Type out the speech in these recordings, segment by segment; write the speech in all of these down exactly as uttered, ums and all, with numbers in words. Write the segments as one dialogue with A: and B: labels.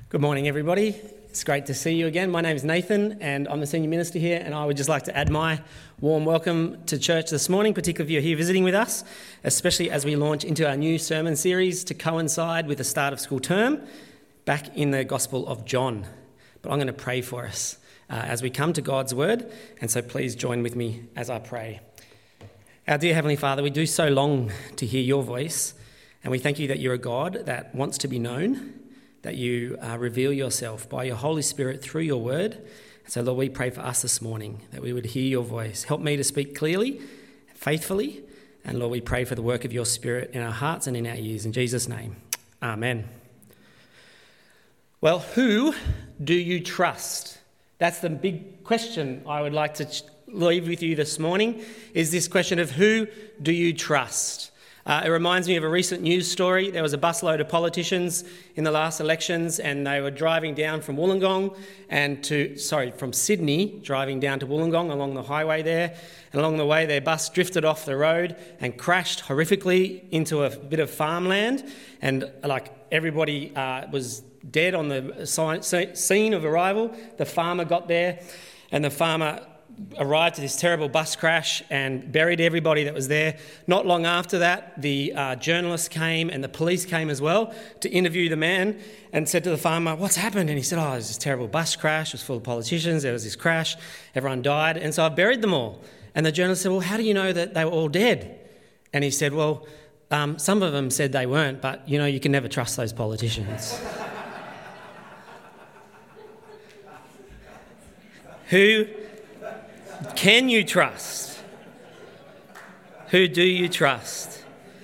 A: Good morning, everybody. It's great to see you again. My name is Nathan, and I'm the senior minister here, and I would just like to add my warm welcome to church this morning, particularly if you're here visiting with us, especially as we launch into our new sermon series to coincide with the start of school term, back in the Gospel of John. But I'm going to pray for us uh, as we come to God's Word, and so please join with me as I pray. Our dear Heavenly Father, we do so long to hear your voice, and we thank you that you're a God that wants to be known, that you uh, reveal yourself by your Holy Spirit through your word. So, Lord, we pray for us this morning, that we would hear your voice. Help me to speak clearly, faithfully, and Lord, we pray for the work of your Spirit in our hearts and in our ears. In Jesus' name, amen. Well, who do you trust? That's the big question I would like to leave with you this morning, is this question of who do you trust? Uh, it reminds me of a recent news story. There was a busload of politicians in the last elections, and they were driving down from Wollongong and to, sorry, from Sydney, driving down to Wollongong along the highway there. And along the way, their bus drifted off the road and crashed horrifically into a bit of farmland. And like everybody uh, was dead on the scene of arrival. The farmer got there, and the farmer arrived to this terrible bus crash and buried everybody that was there. Not long after that, the uh, journalists came and the police came as well to interview the man and said to the farmer, "What's happened?" And he said, "Oh, there's this terrible bus crash. It was full of politicians. There was this crash. Everyone died. And so I buried them all." And the journalist said, "Well, how do you know that they were all dead?" And he said, "Well, um, some of them said they weren't, but, you know, you can never trust those politicians." Who can you trust? Who do you trust?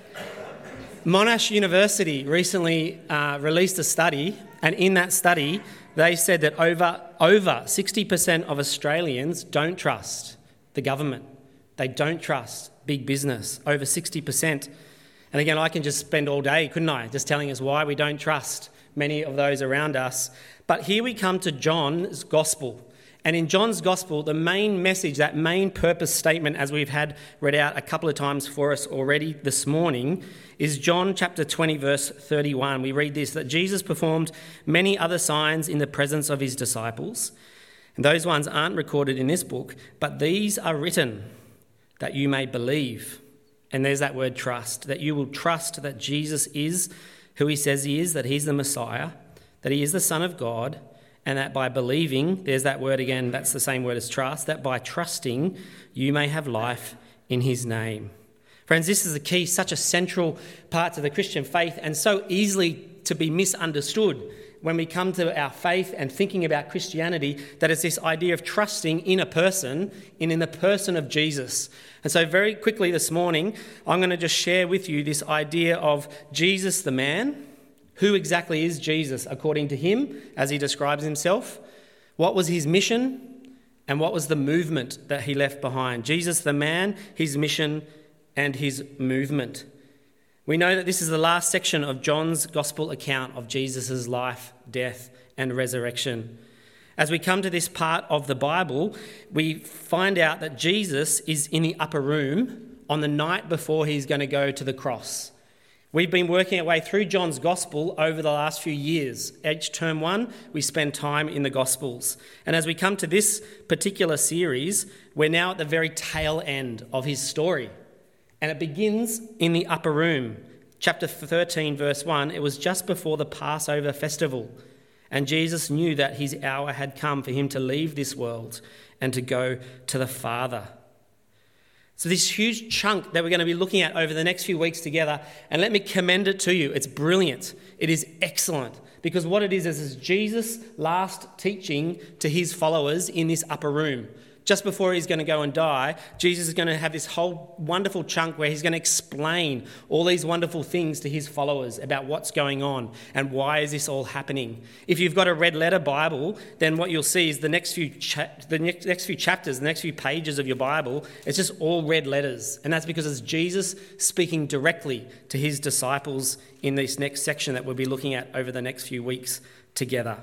A: Monash University recently uh, released a study, and in that study, they said that over, over sixty percent of Australians don't trust the government. They don't trust big business, over sixty percent. And again, I can just spend all day, couldn't I, just telling us why we don't trust many of those around us. But here we come to John's Gospel. And in John's Gospel, the main message, that main purpose statement, as we've had read out a couple of times for us already this morning, is John chapter twenty, verse thirty-one. We read this, that Jesus performed many other signs in the presence of his disciples. And those ones aren't recorded in this book, but these are written that you may believe. And there's that word trust, that you will trust that Jesus is who he says he is, that he's the Messiah, that he is the Son of God, and that by believing, there's that word again, that's the same word as trust, that by trusting, you may have life in his name. Friends, this is the key, such a central part to the Christian faith, and so easily to be misunderstood when we come to our faith and thinking about Christianity, that it's this idea of trusting in a person, and in the person of Jesus. And so very quickly this morning, I'm going to just share with you this idea of Jesus the man. Who exactly is Jesus according to him, as he describes himself? What was his mission? And what was the movement that he left behind? Jesus the man, his mission, and his movement. We know that this is the last section of John's Gospel account of Jesus' life, death, and resurrection. As we come to this part of the Bible, we find out that Jesus is in the upper room on the night before he's going to go to the cross. We've been working our way through John's Gospel over the last few years. Each term one, we spend time in the Gospels. And as we come to this particular series, we're now at the very tail end of his story. And it begins in the upper room. Chapter thirteen, verse one, it was just before the Passover festival. And Jesus knew that his hour had come for him to leave this world and to go to the Father. So this huge chunk that we're going to be looking at over the next few weeks together, and let me commend it to you. It's brilliant. It is excellent. Because what it is, is, is Jesus' last teaching to his followers in this upper room. Just before he's going to go and die, Jesus is going to have this whole wonderful chunk where he's going to explain all these wonderful things to his followers about what's going on and why is this all happening. If you've got a red letter Bible, then what you'll see is the next few cha- the next, next few chapters, the next few pages of your Bible, it's just all red letters. And that's because it's Jesus speaking directly to his disciples in this next section that we'll be looking at over the next few weeks together.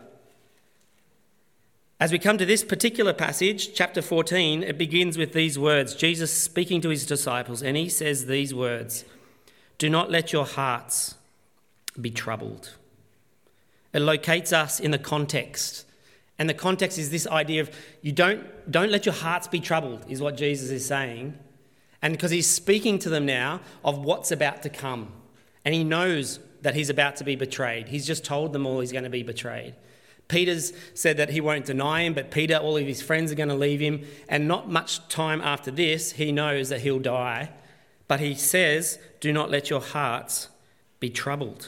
A: As we come to this particular passage, chapter fourteen, it begins with these words. Jesus speaking to his disciples, and he says these words, "Do not let your hearts be troubled. It locates us in the context. And the context is this idea of you don't, don't let your hearts be troubled, is what Jesus is saying. And because he's speaking to them now of what's about to come. And he knows that he's about to be betrayed. He's just told them all he's going to be betrayed. Peter's said that he won't deny him, but Peter, all of his friends are going to leave him. And not much time after this, he knows that he'll die. But he says, do not let your hearts be troubled.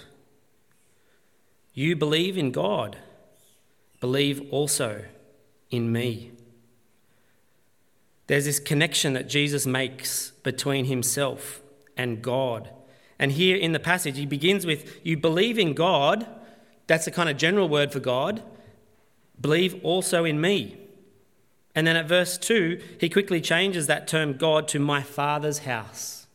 A: You believe in God. Believe also in me. There's this connection that Jesus makes between himself and God. And here in the passage, he begins with, you believe in God. That's a kind of general word for God. Believe also in me. And then at verse two, he quickly changes that term God to my Father's house.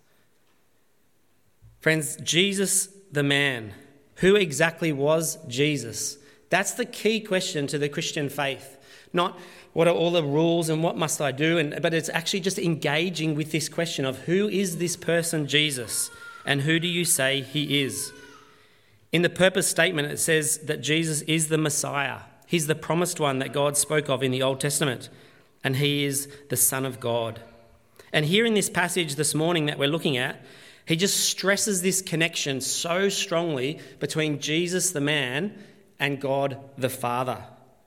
A: Friends, Jesus the man. Who exactly was Jesus? That's the key question to the Christian faith. Not what are all the rules and what must I do, and but it's actually just engaging with this question of who is this person Jesus and who do you say he is? In the purpose statement, it says that Jesus is the Messiah. He's the promised one that God spoke of in the Old Testament, and he is the Son of God. And here in this passage this morning that we're looking at, he just stresses this connection so strongly between Jesus the man and God the Father.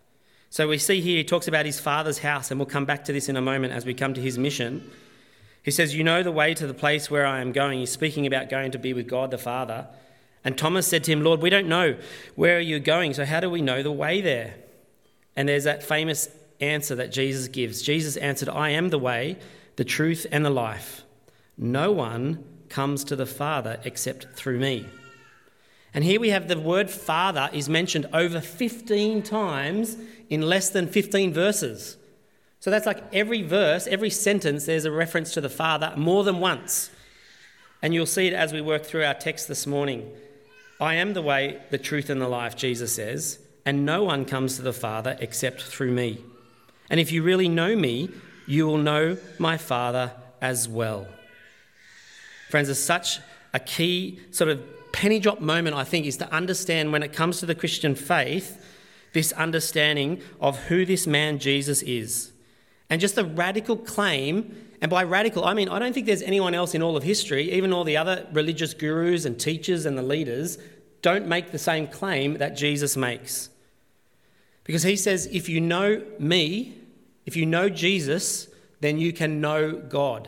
A: So we see here he talks about his Father's house, and we'll come back to this in a moment as we come to his mission. He says, you know the way to the place where I am going. He's speaking about going to be with God the Father. And Thomas said to him, Lord, we don't know where are you going, so how do we know the way there? And there's that famous answer that Jesus gives. Jesus answered, I am the way, the truth, and the life. No one comes to the Father except through me. And here we have the word Father is mentioned over fifteen times in less than fifteen verses. So that's like every verse, every sentence, there's a reference to the Father more than once. And you'll see it as we work through our text this morning. I am the way, the truth, and the life, Jesus says, and no one comes to the Father except through me. And if you really know me, you will know my Father as well. Friends, there's such a key sort of penny drop moment, I think, is to understand when it comes to the Christian faith, this understanding of who this man Jesus is. And just the radical claim, and by radical, I mean, I don't think there's anyone else in all of history, even all the other religious gurus and teachers and the leaders, don't make the same claim that Jesus makes. Because he says, if you know me, if you know Jesus, then you can know God.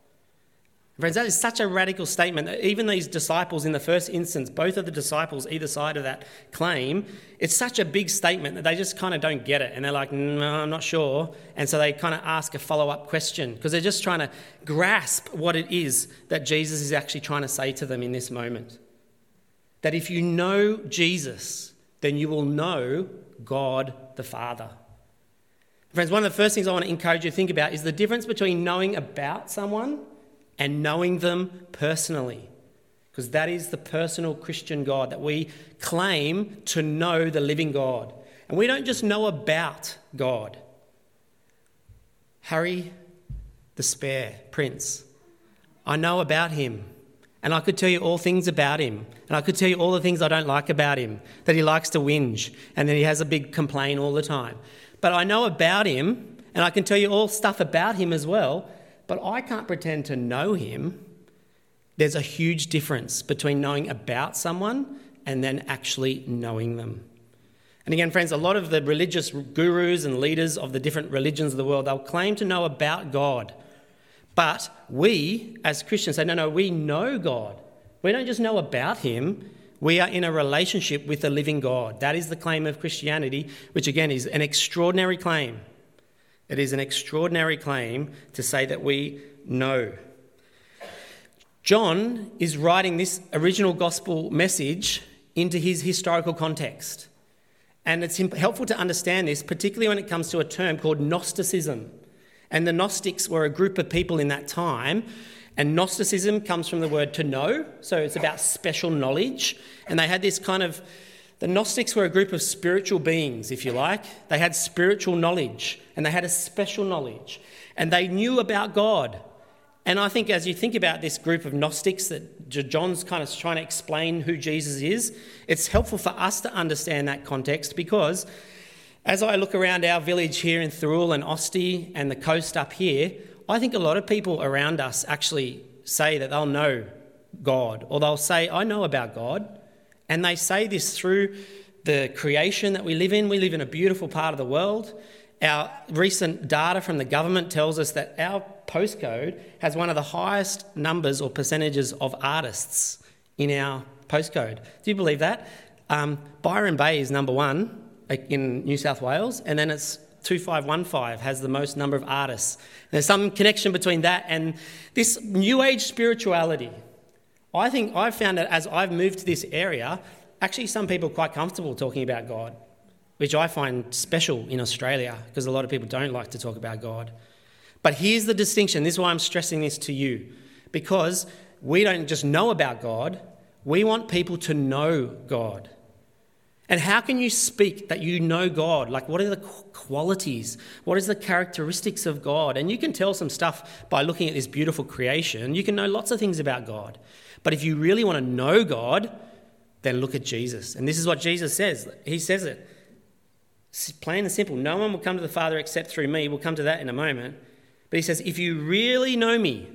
A: Friends, that is such a radical statement that even these disciples in the first instance, both of the disciples either side of that claim, it's such a big statement that they just kind of don't get it. And they're like, no, I'm not sure. And so they kind of ask a follow-up question because they're just trying to grasp what it is that Jesus is actually trying to say to them in this moment. That if you know Jesus, then you will know God the Father. Friends, one of the first things I want to encourage you to think about is the difference between knowing about someone and knowing them personally, because that is the personal Christian God, that we claim to know the living God. And we don't just know about God. Harry the Spare, Prince, I know about him, and I could tell you all things about him, and I could tell you all the things I don't like about him, that he likes to whinge, and that he has a big complaint all the time. But I know about him, and I can tell you all stuff about him as well, but I can't pretend to know him. There's a huge difference between knowing about someone and then actually knowing them. And again, friends, a lot of the religious gurus and leaders of the different religions of the world, they'll claim to know about God. But we, as Christians, say, no, no, we know God. We don't just know about him. We are in a relationship with the living God. That is the claim of Christianity, which again is an extraordinary claim. It is an extraordinary claim to say that we know. John is writing this original gospel message into his historical context. And it's helpful to understand this, particularly when it comes to a term called Gnosticism. And the Gnostics were a group of people in that time. And Gnosticism comes from the word to know. So it's about special knowledge. And they had this kind of... The Gnostics were a group of spiritual beings, if you like. They had spiritual knowledge and they had a special knowledge. And they knew about God. And I think as you think about this group of Gnostics that John's kind of trying to explain who Jesus is, it's helpful for us to understand that context, because as I look around our village here in Thirroul and Osty and the coast up here, I think a lot of people around us actually say that they'll know God, or they'll say, I know about God. And they say this through the creation that we live in. We live in a beautiful part of the world. Our recent data from the government tells us that our postcode has one of the highest numbers or percentages of artists in our postcode. Do you believe that? Um, Byron Bay is number one in New South Wales, and then it's two five one five has the most number of artists. There's some connection between that and this New Age spirituality. I think I've found that as I've moved to this area, actually some people are quite comfortable talking about God, which I find special in Australia because a lot of people don't like to talk about God. But here's the distinction. This is why I'm stressing this to you, because we don't just know about God, we want people to know God. And how can you speak that you know God? Like, what are the qualities? What is the characteristics of God? And you can tell some stuff by looking at this beautiful creation. You can know lots of things about God. But if you really want to know God, then look at Jesus. And this is what Jesus says. He says it. It's plain and simple. No one will come to the Father except through me. We'll come to that in a moment. But he says, if you really know me,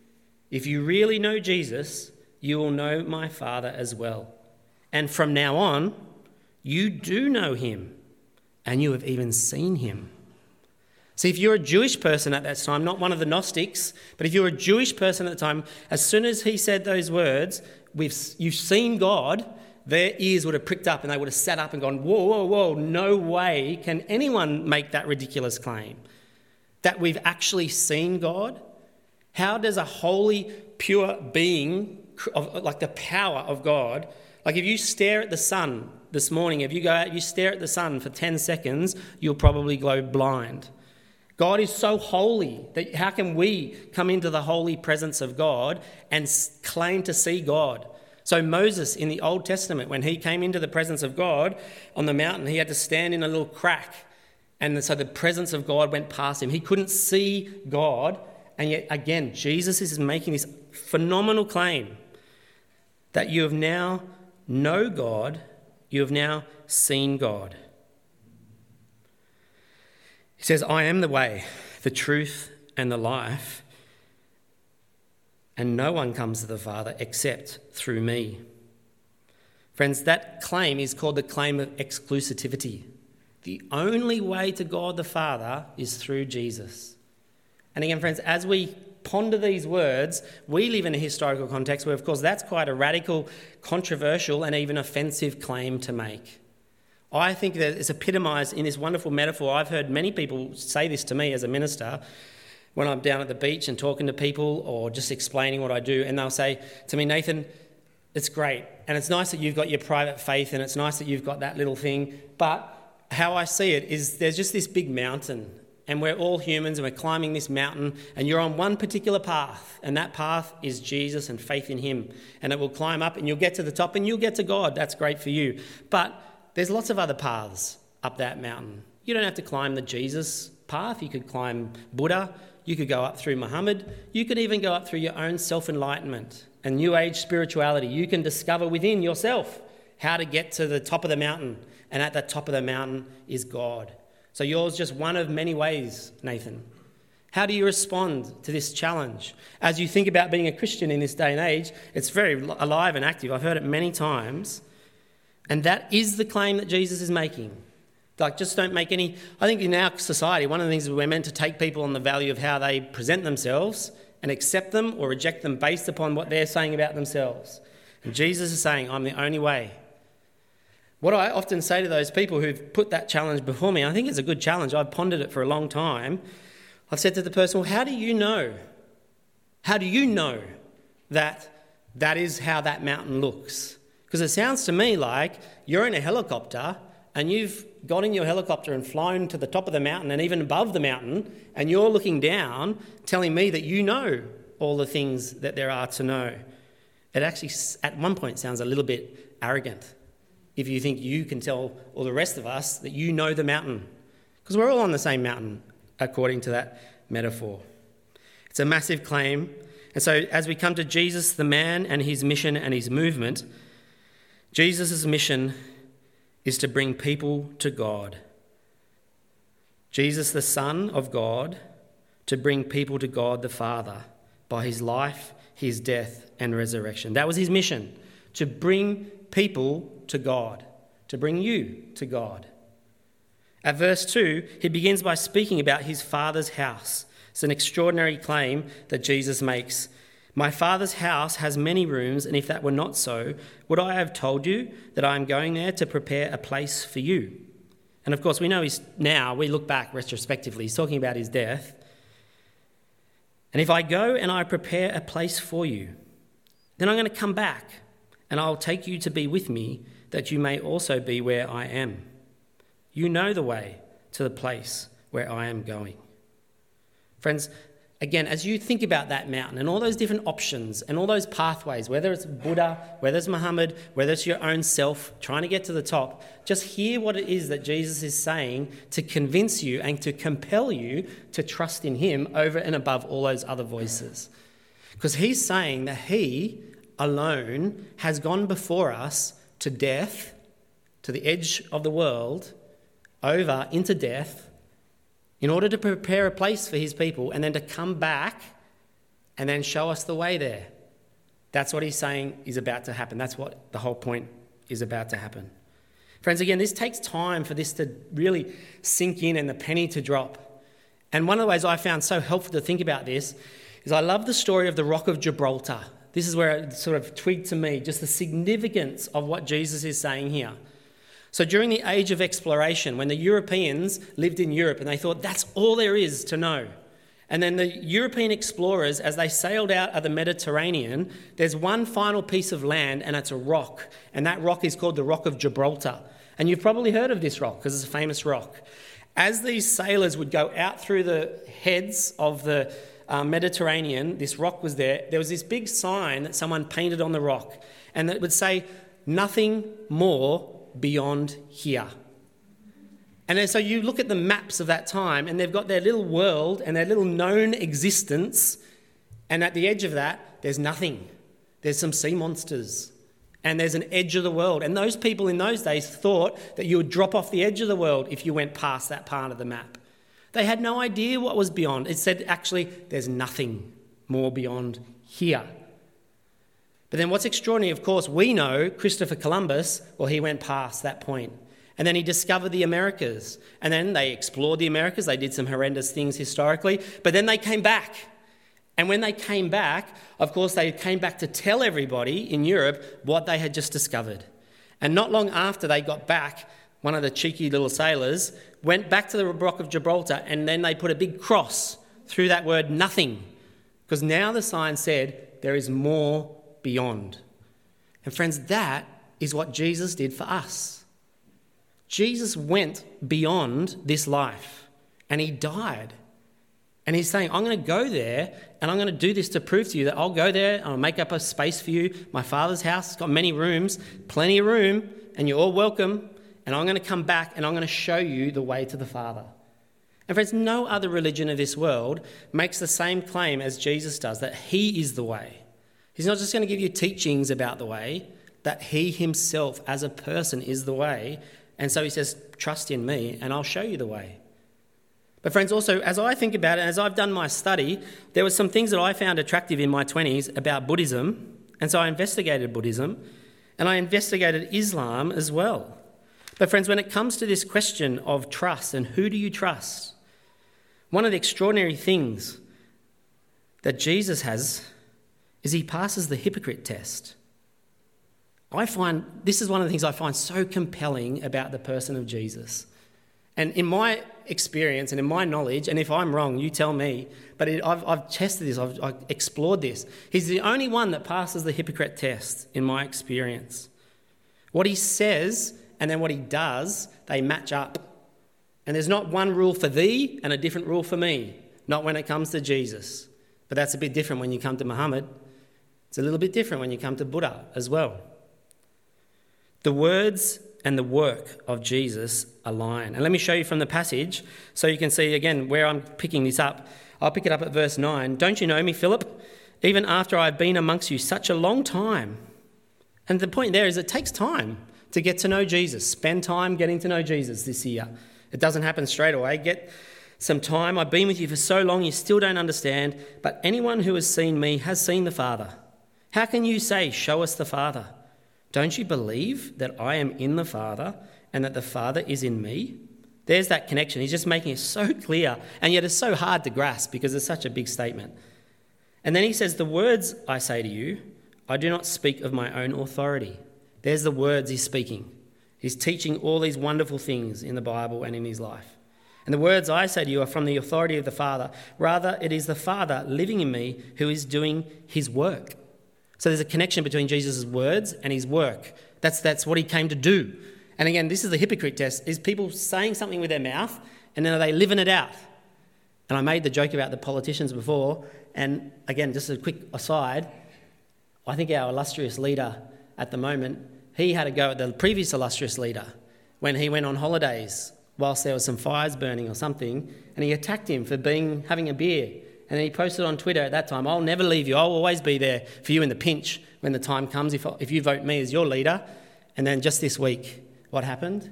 A: if you really know Jesus, you will know my Father as well. And from now on, you do know him, and you have even seen him. See, if you're a Jewish person at that time, not one of the Gnostics, but if you're a Jewish person at the time, as soon as he said those words, We've, you've seen God, their ears would have pricked up and they would have sat up and gone, whoa, whoa, whoa, no way can anyone make that ridiculous claim. That we've actually seen God? How does a holy, pure being, of, like the power of God, like if you stare at the sun this morning, if you go out, you stare at the sun for ten seconds, you'll probably go blind. God is so holy that how can we come into the holy presence of God and claim to see God? So Moses in the Old Testament, when he came into the presence of God on the mountain, he had to stand in a little crack. And so the presence of God went past him. He couldn't see God. And yet again, Jesus is making this phenomenal claim that you have now know God, you have now seen God. He says, I am the way, the truth, and the life, and no one comes to the Father except through me. Friends, that claim is called the claim of exclusivity. The only way to God the Father is through Jesus. And again, friends, as we ponder these words, we live in a historical context where, of course, that's quite a radical, controversial, and even offensive claim to make. I think that it's epitomised in this wonderful metaphor. I've heard many people say this to me as a minister when I'm down at the beach and talking to people or just explaining what I do, and they'll say to me, Nathan, it's great, and it's nice that you've got your private faith, and it's nice that you've got that little thing, but how I see it is there's just this big mountain, and we're all humans, and we're climbing this mountain, and you're on one particular path, and that path is Jesus and faith in him, and it will climb up, and you'll get to the top, and you'll get to God. That's great for you. But there's lots of other paths up that mountain. You don't have to climb the Jesus path. You could climb Buddha. You could go up through Muhammad. You could even go up through your own self-enlightenment and New Age spirituality. You can discover within yourself how to get to the top of the mountain. And at the top of the mountain is God. So yours is just one of many ways, Nathan. How do you respond to this challenge? As you think about being a Christian in this day and age, it's very alive and active. I've heard it many times. And that is the claim that Jesus is making. Like, just don't make any... I think in our society, one of the things is we're meant to take people on the value of how they present themselves and accept them or reject them based upon what they're saying about themselves. And Jesus is saying, I'm the only way. What I often say to those people who've put that challenge before me, I think it's a good challenge. I've pondered it for a long time. I've said to the person, well, how do you know? How do you know that that is how that mountain looks? Because it sounds to me like you're in a helicopter and you've got in your helicopter and flown to the top of the mountain and even above the mountain, and you're looking down telling me that you know all the things that there are to know. It actually, at one point, sounds a little bit arrogant if you think you can tell all the rest of us that you know the mountain. Because we're all on the same mountain, according to that metaphor. It's a massive claim. And so as we come to Jesus, the man, and his mission and his movement, Jesus' mission is to bring people to God. Jesus, the Son of God, to bring people to God the Father by his life, his death, and resurrection. That was his mission, to bring people to God, to bring you to God. At verse two, he begins by speaking about his Father's house. It's an extraordinary claim that Jesus makes. My Father's house has many rooms, and if that were not so, would I have told you that I am going there to prepare a place for you? And of course, we know he's now, we look back retrospectively, he's talking about his death. And if I go and I prepare a place for you, then I'm going to come back and I'll take you to be with me, that you may also be where I am. You know the way to the place where I am going. Friends, again, as you think about that mountain and all those different options and all those pathways, whether it's Buddha, whether it's Muhammad, whether it's your own self trying to get to the top, just hear what it is that Jesus is saying to convince you and to compel you to trust in him over and above all those other voices. Because he's saying that he alone has gone before us to death, to the edge of the world, over into death, in order to prepare a place for his people and then to come back and then show us the way there. That's what he's saying is about to happen. That's what the whole point is about to happen. Friends, again, this takes time for this to really sink in and the penny to drop. And one of the ways I found so helpful to think about this is I love the story of the Rock of Gibraltar. This is where it sort of twigged to me just the significance of what Jesus is saying here. So during the age of exploration, when the Europeans lived in Europe and they thought that's all there is to know, and then the European explorers, as they sailed out of the Mediterranean, there's one final piece of land and it's a rock, and that rock is called the Rock of Gibraltar. And you've probably heard of this rock because it's a famous rock. As these sailors would go out through the heads of the uh, Mediterranean, this rock was there, there was this big sign that someone painted on the rock, and it would say, nothing more beyond here. And then so you look at the maps of that time and they've got their little world and their little known existence, and at the edge of that there's nothing. There's some sea monsters and there's an edge of the world, and those people in those days thought that you would drop off the edge of the world if you went past that part of the map. They had no idea what was beyond. It said actually there's nothing more beyond here. But then what's extraordinary, of course, we know Christopher Columbus, well, he went past that point. And then he discovered the Americas. And then they explored the Americas. They did some horrendous things historically. But then they came back. And when they came back, of course, they came back to tell everybody in Europe what they had just discovered. And not long after they got back, one of the cheeky little sailors went back to the Rock of Gibraltar, and then they put a big cross through that word nothing. Because now the sign said there is more beyond. And friends, that is what Jesus did for us. Jesus went beyond this life and he died. And he's saying, I'm going to go there and I'm going to do this to prove to you that I'll go there, I'll make up a space for you. My Father's house has got many rooms, plenty of room, and you're all welcome. And I'm going to come back and I'm going to show you the way to the Father. And friends, no other religion of this world makes the same claim as Jesus does, that he is the way. He's not just going to give you teachings about the way, that he himself as a person is the way. And so he says, trust in me and I'll show you the way. But friends, also, as I think about it, as I've done my study, there were some things that I found attractive in my twenties about Buddhism. And so I investigated Buddhism and I investigated Islam as well. But friends, when it comes to this question of trust and who do you trust, one of the extraordinary things that Jesus has is he passes the hypocrite test. I find, this is one of the things I find so compelling about the person of Jesus. And in my experience and in my knowledge, and if I'm wrong, you tell me, but it, I've, I've tested this, I've, I've explored this. He's the only one that passes the hypocrite test in my experience. What he says and then what he does, they match up. And there's not one rule for thee and a different rule for me, not when it comes to Jesus. But that's a bit different when you come to Muhammad. It's a little bit different when you come to Buddha as well. The words and the work of Jesus align. And let me show you from the passage so you can see again where I'm picking this up. I'll pick it up at verse nine. Don't you know me, Philip? Even after I've been amongst you such a long time. And the point there is it takes time to get to know Jesus. Spend time getting to know Jesus this year. It doesn't happen straight away. Get some time. I've been with you for so long you still don't understand, but anyone who has seen me has seen the Father. How can you say, show us the Father? Don't you believe that I am in the Father and that the Father is in me? There's that connection. He's just making it so clear, and yet it's so hard to grasp because it's such a big statement. And then he says, the words I say to you, I do not speak of my own authority. There's the words he's speaking. He's teaching all these wonderful things in the Bible and in his life. And the words I say to you are from the authority of the Father. Rather, it is the Father living in me who is doing his work. So there's a connection between Jesus' words and his work. That's, that's what he came to do. And again, this is the hypocrite test, is people saying something with their mouth and then are they living it out? And I made the joke about the politicians before. And again, just a quick aside, I think our illustrious leader at the moment, he had a go at the previous illustrious leader when he went on holidays whilst there was some fires burning or something, and he attacked him for being having a beer. And he posted on Twitter at that time, I'll never leave you. I'll always be there for you in the pinch when the time comes if, if you vote me as your leader. And then just this week, what happened?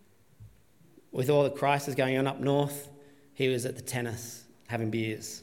A: With all the crisis going on up north, he was at the tennis having beers.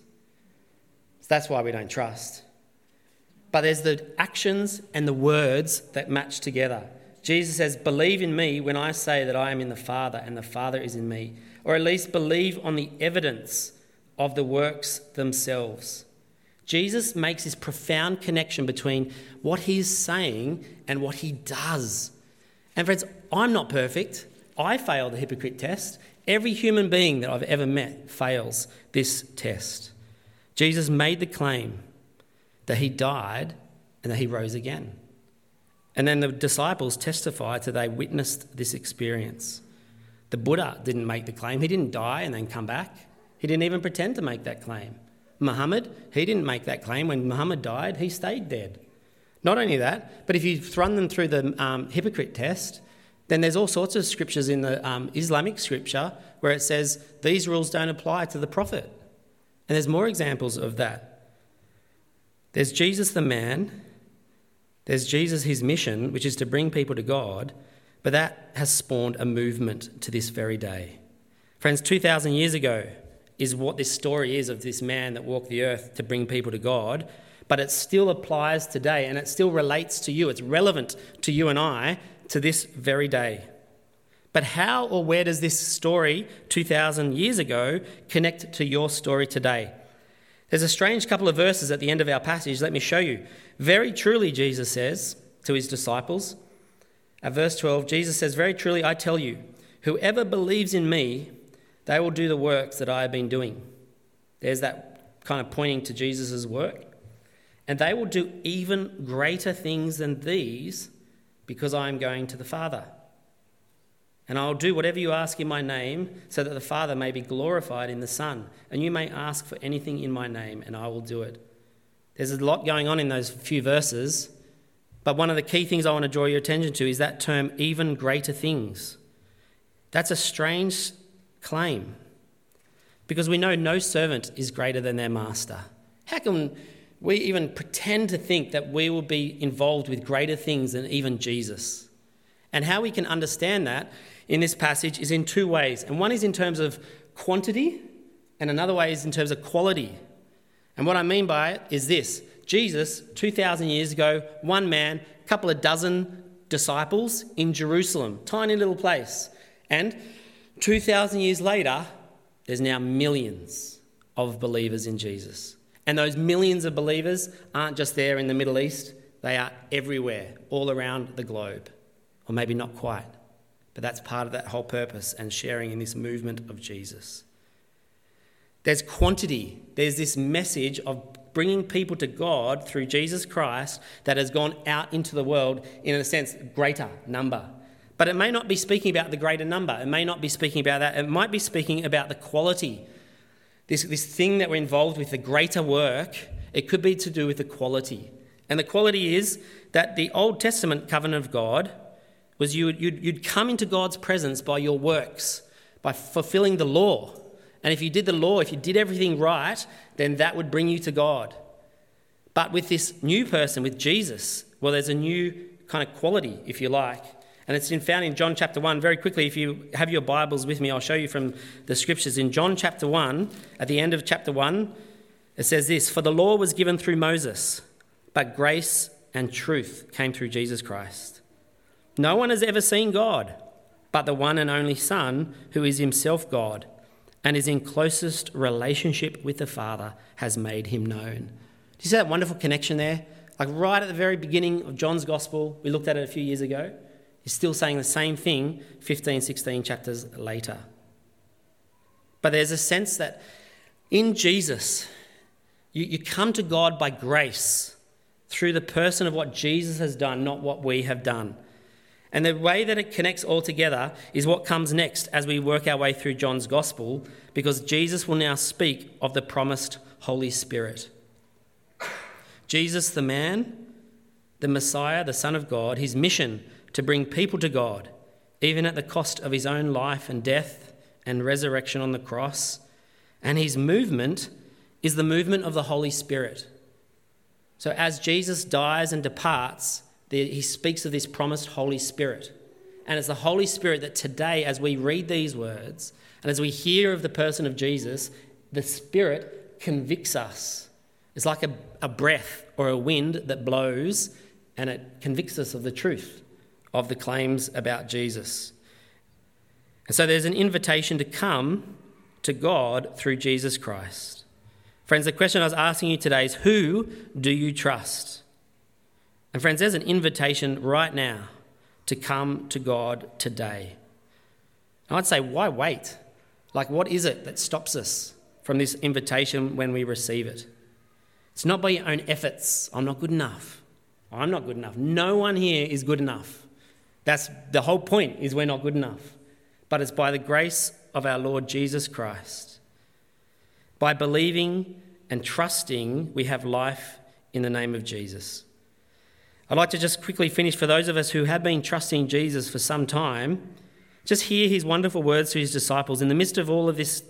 A: So that's why we don't trust. But there's the actions and the words that match together. Jesus says, believe in me when I say that I am in the Father and the Father is in me. Or at least believe on the evidence of the works themselves. Jesus makes this profound connection between what he's saying and what he does. And friends, I'm not perfect. I fail the hypocrite test. Every human being that I've ever met fails this test. Jesus made the claim that he died and that he rose again. And then the disciples testified to they witnessed this experience. The Buddha didn't make the claim. He didn't die and then come back. He didn't even pretend to make that claim. Muhammad, he didn't make that claim. When Muhammad died, he stayed dead. Not only that, but if you run them through the um, hypocrite test, then there's all sorts of scriptures in the um, Islamic scripture where it says these rules don't apply to the prophet. And there's more examples of that. There's Jesus the man. There's Jesus, his mission, which is to bring people to God, but that has spawned a movement to this very day. Friends, two thousand years ago is what this story is of this man that walked the earth to bring people to God, but it still applies today and it still relates to you. It's relevant to you and I to this very day. But how or where does this story two thousand years ago connect to your story today? There's a strange couple of verses at the end of our passage. Let me show you. Very truly, Jesus says to his disciples, at verse twelve, Jesus says, very truly, I tell you, whoever believes in me, they will do the works that I have been doing. There's that kind of pointing to Jesus' work. And they will do even greater things than these because I am going to the Father. And I'll do whatever you ask in my name so that the Father may be glorified in the Son. And you may ask for anything in my name and I will do it. There's a lot going on in those few verses. But one of the key things I want to draw your attention to is that term, even greater things. That's a strange claim because we know no servant is greater than their master. How can we even pretend to think that we will be involved with greater things than even Jesus? And how we can understand that in this passage is in two ways. And one is in terms of quantity and another way is in terms of quality. And what I mean by it is this. Jesus, two thousand years ago, one man, a couple of dozen disciples in Jerusalem, tiny little place. And two thousand years later, there's now millions of believers in Jesus. And those millions of believers aren't just there in the Middle East. They are everywhere, all around the globe. Or maybe not quite. But that's part of that whole purpose and sharing in this movement of Jesus. There's quantity. There's this message of bringing people to God through Jesus Christ that has gone out into the world in a sense, greater number. But it may not be speaking about the greater number. It may not be speaking about that. It might be speaking about the quality. This, this thing that we're involved with, the greater work, it could be to do with the quality. And the quality is that the Old Testament covenant of God was you, you'd, you'd come into God's presence by your works, by fulfilling the law. And if you did the law, if you did everything right, then that would bring you to God. But with this new person, with Jesus, well, there's a new kind of quality, if you like. And it's found in John chapter one. Very quickly, if you have your Bibles with me, I'll show you from the scriptures. In John chapter one, at the end of chapter one, it says this: "For the law was given through Moses, but grace and truth came through Jesus Christ. No one has ever seen God, but the one and only Son, who is himself God, and is in closest relationship with the Father, has made him known." Do you see that wonderful connection there? Like right at the very beginning of John's Gospel, we looked at it a few years ago. He's still saying the same thing fifteen, sixteen chapters later. But there's a sense that in Jesus, you, you come to God by grace through the person of what Jesus has done, not what we have done. And the way that it connects all together is what comes next as we work our way through John's Gospel, because Jesus will now speak of the promised Holy Spirit. Jesus, the man, the Messiah, the Son of God, his mission to bring people to God, even at the cost of his own life and death and resurrection on the cross. And his movement is the movement of the Holy Spirit. So as Jesus dies and departs, he speaks of this promised Holy Spirit. And it's the Holy Spirit that today, as we read these words and as we hear of the person of Jesus, the Spirit convicts us. It's like a, a breath or a wind that blows, and it convicts us of the truth of the claims about Jesus. And so there's an invitation to come to God through Jesus Christ. Friends, the question I was asking you today is, who do you trust? And friends, there's an invitation right now to come to God today. And I'd say, why wait? Like, what is it that stops us from this invitation when we receive it? It's not by your own efforts. I'm not good enough. I'm not good enough. No one here is good enough. That's the whole point, is we're not good enough. But it's by the grace of our Lord Jesus Christ. By believing and trusting, we have life in the name of Jesus. I'd like to just quickly finish, for those of us who have been trusting Jesus for some time, just hear his wonderful words to his disciples. In the midst of all of this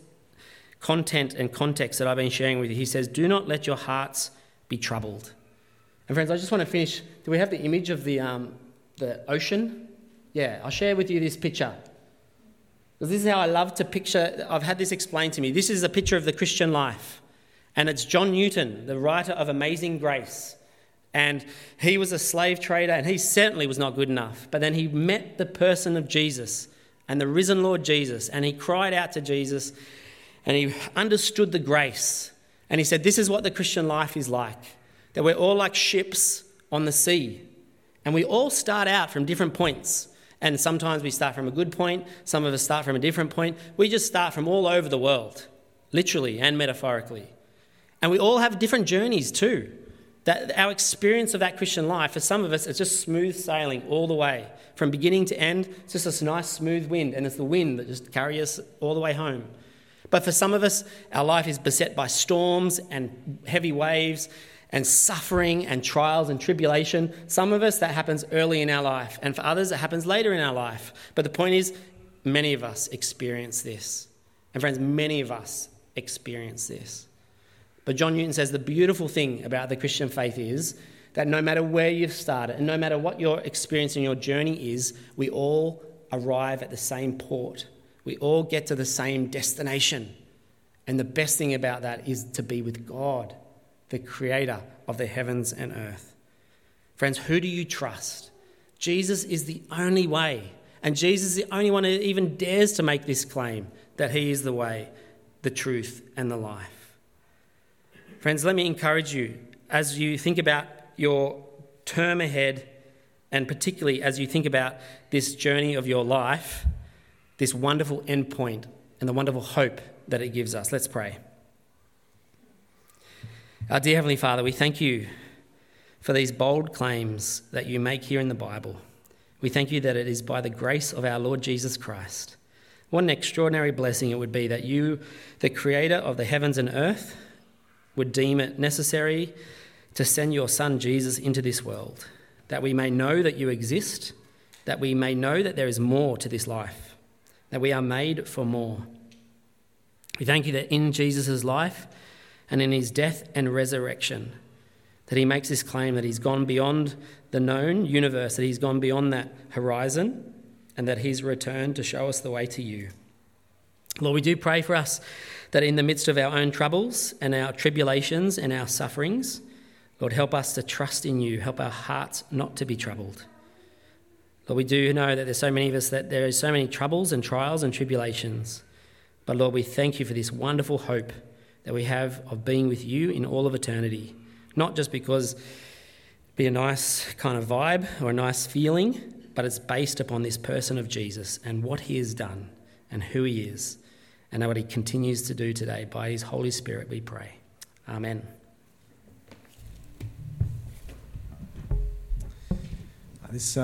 A: content and context that I've been sharing with you, he says, "Do not let your hearts be troubled." And friends, I just want to finish. Do we have the image of the um, the ocean? Yeah, I'll share with you this picture. Because this is how I love to picture. I've had this explained to me. This is a picture of the Christian life. And it's John Newton, the writer of Amazing Grace. And he was a slave trader, and he certainly was not good enough. But then he met the person of Jesus and the risen Lord Jesus, and he cried out to Jesus, and he understood the grace. And he said, this is what the Christian life is like, that we're all like ships on the sea. And we all start out from different points. And sometimes we start from a good point. Some of us start from a different point. We just start from all over the world, literally and metaphorically. And we all have different journeys too. That our experience of that Christian life, for some of us, it's just smooth sailing all the way. From beginning to end, it's just this nice smooth wind. And it's the wind that just carries us all the way home. But for some of us, our life is beset by storms and heavy waves and suffering and trials and tribulation. Some of us, that happens early in our life. And for others, it happens later in our life. But the point is, many of us experience this. And friends, many of us experience this. But John Newton says the beautiful thing about the Christian faith is that no matter where you've started and no matter what your experience and your journey is, we all arrive at the same port. We all get to the same destination. And the best thing about that is to be with God, the creator of the heavens and earth. Friends, who do you trust? Jesus is the only way. And Jesus is the only one who even dares to make this claim, that he is the way, the truth, and the life. Friends, let me encourage you as you think about your term ahead, and particularly as you think about this journey of your life, this wonderful endpoint and the wonderful hope that it gives us. Let's pray. Our dear Heavenly Father, we thank you for these bold claims that you make here in the Bible. We thank you that it is by the grace of our Lord Jesus Christ. What an extraordinary blessing it would be that you, the creator of the heavens and earth, would deem it necessary to send your Son Jesus into this world, that we may know that you exist, that we may know that there is more to this life, that we are made for more. We thank you that in Jesus' life and in his death and resurrection, that he makes this claim that he's gone beyond the known universe, that he's gone beyond that horizon, and that he's returned to show us the way to you. Lord, we do pray for us that in the midst of our own troubles and our tribulations and our sufferings, Lord, help us to trust in you. Help our hearts not to be troubled. Lord, we do know that there's so many of us that there are so many troubles and trials and tribulations. But Lord, we thank you for this wonderful hope that we have of being with you in all of eternity. Not just because it'd be a nice kind of vibe or a nice feeling, but it's based upon this person of Jesus and what he has done and who he is and what he continues to do today. By his Holy Spirit we pray. Amen.
B: This